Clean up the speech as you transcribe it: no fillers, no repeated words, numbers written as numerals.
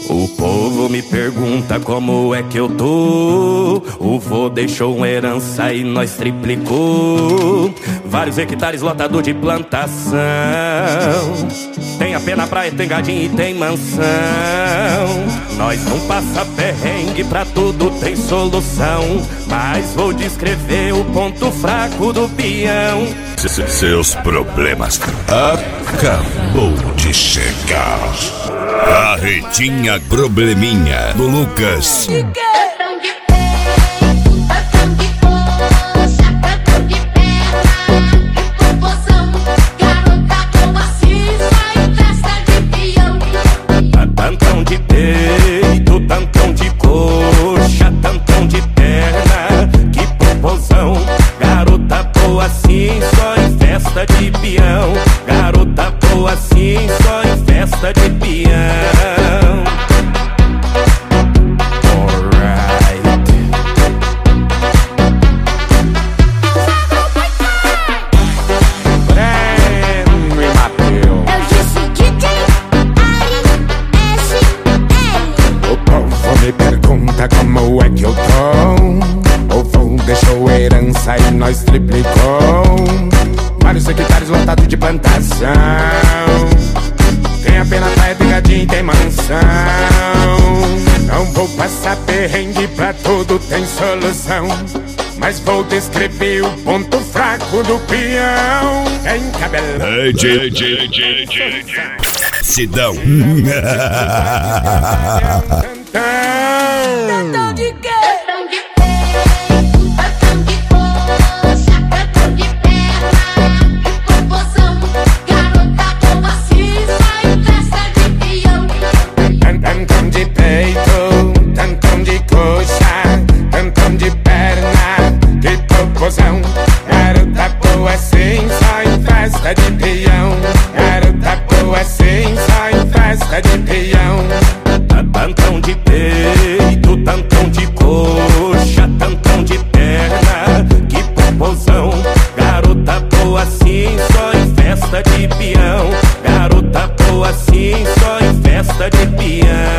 O povo me pergunta como é que eu tô. O vô deixou uma herança e nós triplicou. Vários hectares lotado de plantação. Tem a pé na praia, tem gadinho e tem mansão. Nós não passa perrengue, pra tudo tem solução. Mas vou descrever o ponto fraco do peão. Seus problemas acabou de chegar. A Retinha Probleminha do Lucas. Tantão de peito, tantão de coxa, tantão de perna, que popozão. Garota boa assim, só em festa de peão. Garota boa assim, só em festa de peão. Me pergunta como é que eu tô. O vô deixou herança e nós triplicou. Vários hectares lotados de plantação. Tem a pena praia, tem gadinho, tem mansão. Não vou passar perrengue, pra tudo tem solução. Mas vou descrever o ponto fraco do peão. Tem cabelão. Sidão. Tantão de quê? Tantão de peito, tantão de coxa, tantão de perna, que popozão. Garota boa assim, só em festa de peão. Tantão de peito, tantão de coxa, tantão de perna, que popozão. Garota boa assim, só em festa de peão. Garota boa assim, só em festa de peão. Tantão de peito, tantão de coxa, tantão de perna, que popozão. Garota boa assim, só em festa de peão. Garota boa assim, só em festa de peão.